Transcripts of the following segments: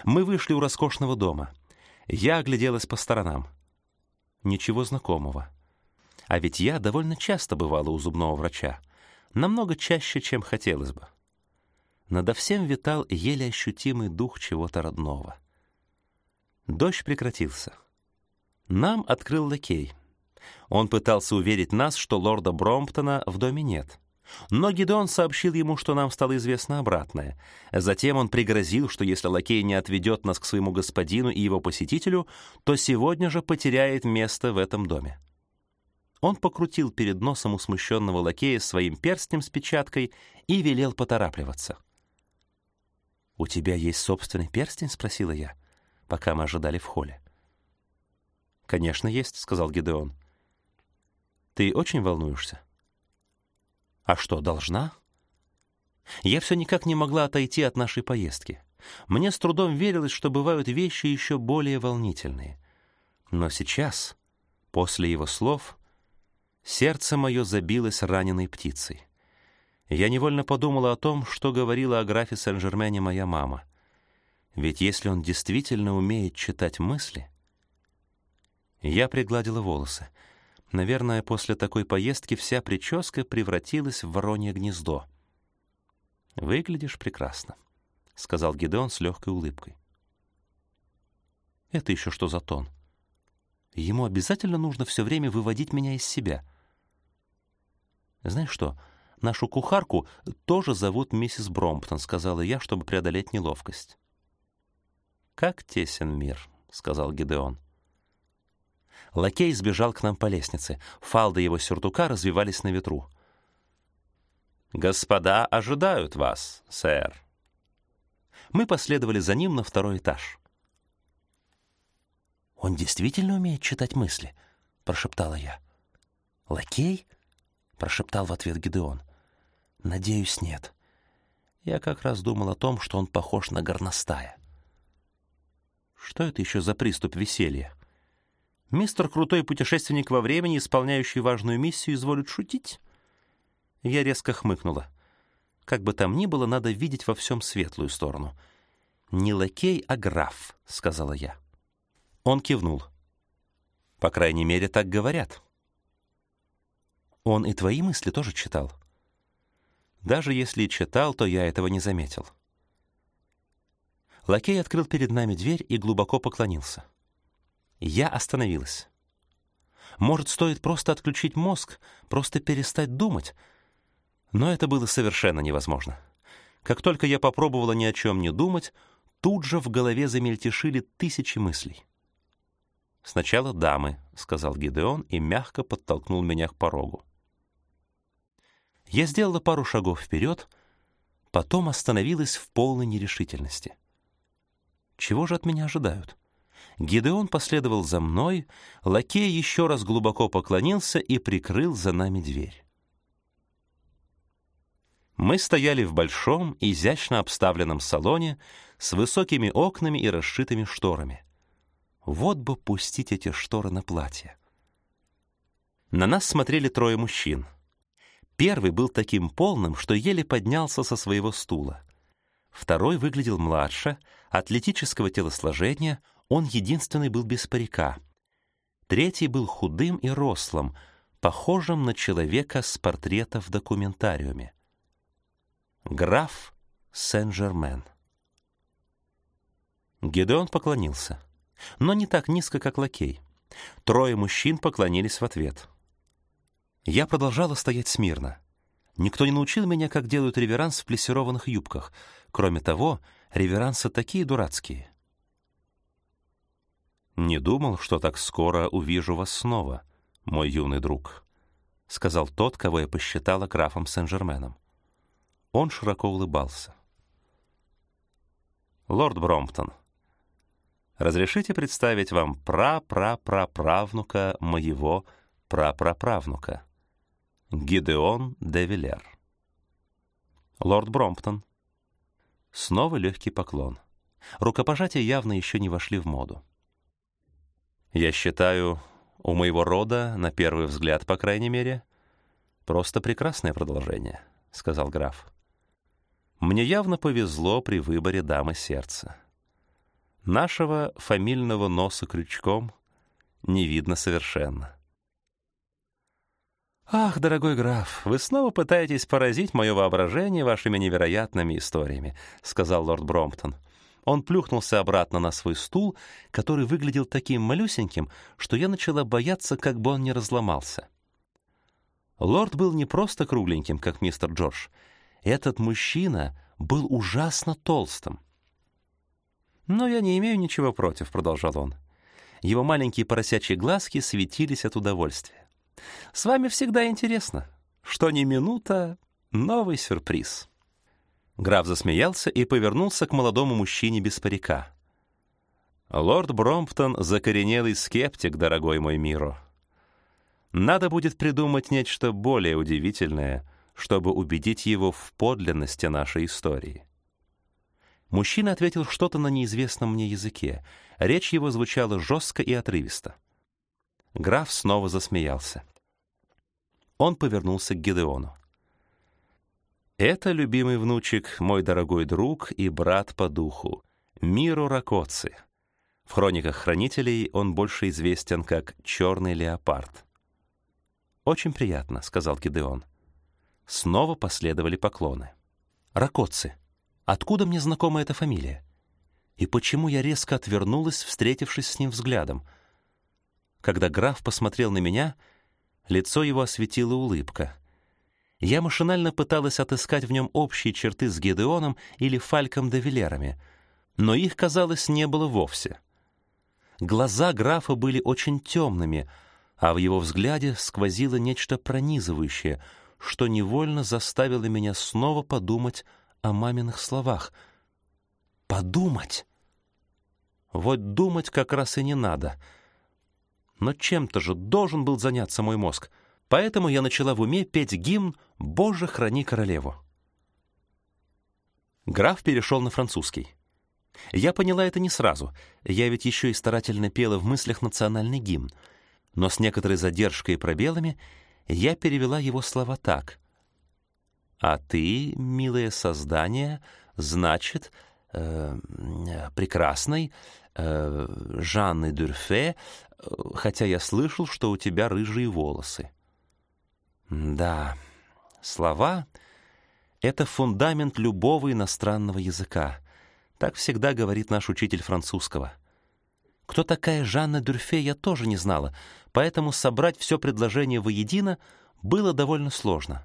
Мы вышли у роскошного дома. Я огляделась по сторонам. Ничего знакомого. А ведь я довольно часто бывала у зубного врача. Намного чаще, чем хотелось бы. Надо всем витал еле ощутимый дух чего-то родного. Дождь прекратился. Нам открыл лакей. Он пытался уверить нас, что лорда Бромптона в доме нет. Но Гидеон сообщил ему, что нам стало известно обратное. Затем он пригрозил, что если лакей не отведет нас к своему господину и его посетителю, то сегодня же потеряет место в этом доме. Он покрутил перед носом у смущенного лакея своим перстнем с печаткой и велел поторапливаться. «У тебя есть собственный перстень?» — спросила я, пока мы ожидали в холле. «Конечно, есть», — сказал Гидеон. «Ты очень волнуешься?» «А что, должна?» Я все никак не могла отойти от нашей поездки. Мне с трудом верилось, что бывают вещи еще более волнительные. Но сейчас, после его слов, сердце мое забилось раненой птицей. Я невольно подумала о том, что говорила о графе Сен-Жермене моя мама. Ведь если он действительно умеет читать мысли... Я пригладила волосы. Наверное, после такой поездки вся прическа превратилась в воронье гнездо. «Выглядишь прекрасно», — сказал Гидеон с легкой улыбкой. «Это еще что за тон? Ему обязательно нужно все время выводить меня из себя. Знаешь что, нашу кухарку тоже зовут миссис Бромптон», — сказала я, чтобы преодолеть неловкость. «Как тесен мир», — сказал Гидеон. Лакей сбежал к нам по лестнице. Фалды его сюртука развивались на ветру. «Господа ожидают вас, сэр». Мы последовали за ним на второй этаж. «Он действительно умеет читать мысли?» — прошептала я. «Лакей?» — прошептал в ответ Гидеон. «Надеюсь, нет. Я как раз думал о том, что он похож на горностая». «Что это еще за приступ веселья? Мистер Крутой Путешественник во времени, исполняющий важную миссию, изволит шутить?» Я резко хмыкнула. Как бы там ни было, надо видеть во всем светлую сторону. «Не лакей, а граф», — сказала я. Он кивнул. «По крайней мере, так говорят». «Он и твои мысли тоже читал?» «Даже если и читал, то я этого не заметил». Лакей открыл перед нами дверь и глубоко поклонился. Я остановилась. Может, стоит просто отключить мозг, просто перестать думать? Но это было совершенно невозможно. Как только я попробовала ни о чем не думать, тут же в голове замельтешили тысячи мыслей. «Сначала дамы», — сказал Гидеон и мягко подтолкнул меня к порогу. Я сделала пару шагов вперед, потом остановилась в полной нерешительности. Чего же от меня ожидают? Гидеон последовал за мной, лакей еще раз глубоко поклонился и прикрыл за нами дверь. Мы стояли в большом, изящно обставленном салоне с высокими окнами и расшитыми шторами. Вот бы пустить эти шторы на платье. На нас смотрели трое мужчин. Первый был таким полным, что еле поднялся со своего стула. Второй выглядел младше, атлетического телосложения, он единственный был без парика. Третий был худым и рослым, похожим на человека с портрета в документариуме. Граф Сен-Жермен. Гидеон поклонился, но не так низко, как лакей. Трое мужчин поклонились в ответ. Я продолжала стоять смирно. Никто не научил меня, как делают реверанс в плессированных юбках. Кроме того, реверансы такие дурацкие. «Не думал, что так скоро увижу вас снова, мой юный друг», — сказал тот, кого я посчитала графом Сен-Жерменом. Он широко улыбался. «Лорд Бромптон, разрешите представить вам пра-пра-пра-правнука моего пра-пра-правнука, Гидеон де Вилер». «Лорд Бромптон». Снова легкий поклон. Рукопожатия явно еще не вошли в моду. «Я считаю, у моего рода, на первый взгляд, по крайней мере, просто прекрасное продолжение», — сказал граф. «Мне явно повезло при выборе дамы сердца. Нашего фамильного носа крючком не видно совершенно. «Ах, дорогой граф, вы снова пытаетесь поразить мое воображение вашими невероятными историями», — сказал лорд Бромптон. Он плюхнулся обратно на свой стул, который выглядел таким малюсеньким, что я начала бояться, как бы он не разломался. Лорд был не просто кругленьким, как мистер Джордж. Этот мужчина был ужасно толстым. «Но я не имею ничего против», — продолжал он. Его маленькие поросячьи глазки светились от удовольствия. «С вами всегда интересно. Что ни минута — новый сюрприз». Граф засмеялся и повернулся к молодому мужчине без парика. «Лорд Бромптон — закоренелый скептик, дорогой мой Миро. Надо будет придумать нечто более удивительное, чтобы убедить его в подлинности нашей истории». Мужчина ответил что-то на неизвестном мне языке. Речь его звучала жестко и отрывисто. Граф снова засмеялся. Он повернулся к Гидеону. «Это, любимый внучек, мой дорогой друг и брат по духу, Миро Ракоцци. В хрониках хранителей он больше известен как Черный Леопард». «Очень приятно», — сказал Гидеон. Снова последовали поклоны. «Ракоцци. Откуда мне знакома эта фамилия? И почему я резко отвернулась, встретившись с ним взглядом? Когда граф посмотрел на меня, лицо его осветила улыбка. Я машинально пыталась отыскать в нем общие черты с Гидеоном или Фальком де Вилерами, но их, казалось, не было вовсе. Глаза графа были очень темными, а в его взгляде сквозило нечто пронизывающее, что невольно заставило меня снова подумать о маминых словах. Подумать? Вот думать как раз и не надо. Но чем-то же должен был заняться мой мозг, поэтому я начала в уме петь гимн «Боже, храни королеву». Граф перешел на французский. Я поняла это не сразу, я ведь еще и старательно пела в мыслях национальный гимн, но с некоторой задержкой и пробелами я перевела его слова так. «А ты, милое создание, значит, прекрасной Жанны Дюрфе, хотя я слышал, что у тебя рыжие волосы». Да, слова — это фундамент любого иностранного языка. Так всегда говорит наш учитель французского. Кто такая Жанна Дюрфе, я тоже не знала, поэтому собрать все предложение воедино было довольно сложно.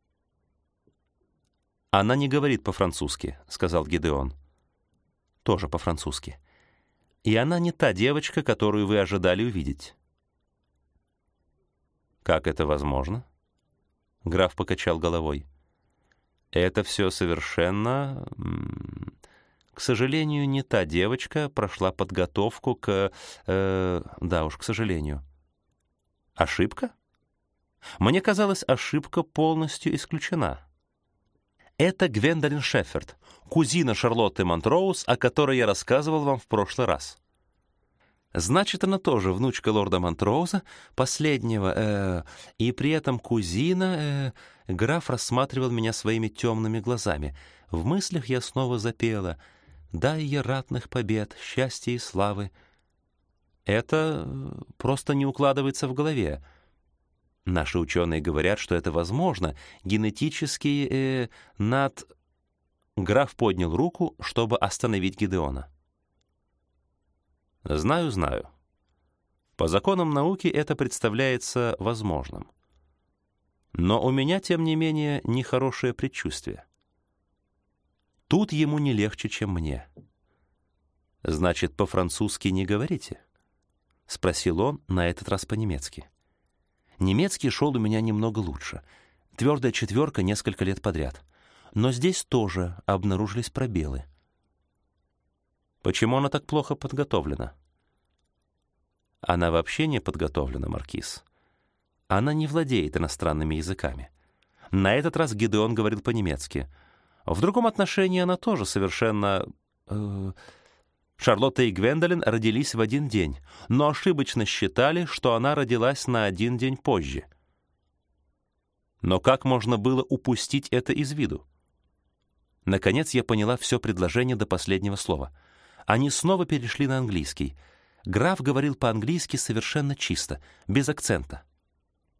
«Она не говорит по-французски», — сказал Гидеон. «Тоже по-французски. И она не та девочка, которую вы ожидали увидеть». «Как это возможно?» Граф покачал головой. «Это все совершенно... К сожалению, не та девочка прошла подготовку к... да уж, к сожалению». «Ошибка?» Мне казалось, ошибка полностью исключена. Это Гвендолин Шеффорд, кузина Шарлотты Монтроуз, о которой я рассказывал вам в прошлый раз. Значит, она тоже внучка лорда Монтроуза, последнего, и при этом кузина... Граф рассматривал меня своими темными глазами. В мыслях я снова запела «Дай ей ратных побед, счастья и славы». Это просто не укладывается в голове. Наши ученые говорят, что это возможно, генетически над... Граф поднял руку, чтобы остановить Гидеона. «Знаю, знаю. По законам науки это представляется возможным. Но у меня, тем не менее, нехорошее предчувствие. Тут ему не легче, чем мне». «Значит, по-французски не говорите?» — спросил он, на этот раз по-немецки. Немецкий шел у меня немного лучше. Твердая четверка несколько лет подряд. Но здесь тоже обнаружились пробелы. Почему она так плохо подготовлена? Она вообще не подготовлена, маркиз. Она не владеет иностранными языками. На этот раз Гидеон говорил по-немецки. В другом отношении она тоже совершенно... Шарлотта и Гвендолин родились в один день, но ошибочно считали, что она родилась на один день позже. Но как можно было упустить это из виду? Наконец я поняла все предложение до последнего слова. Они снова перешли на английский. Граф говорил по-английски совершенно чисто, без акцента.